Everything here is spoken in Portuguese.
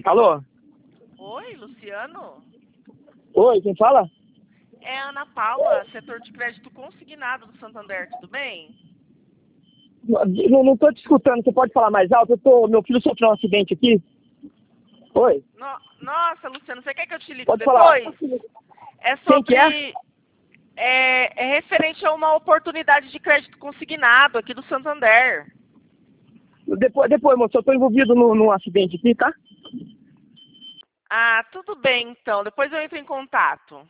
Alô? Oi, Luciano? Oi, quem fala? É Ana Paula, setor de crédito consignado do Santander, tudo bem? Não tô te escutando, você pode falar mais alto? Meu filho sofreu um acidente aqui. Oi, Nossa, Luciano, você quer que eu te ligo pode falar. depois? É Quem que é? sobre. É referente a uma oportunidade de crédito consignado aqui do Santander. Depois, moço, eu tô envolvido num acidente aqui, tá? Ah, tudo bem então. Depois eu entro em contato.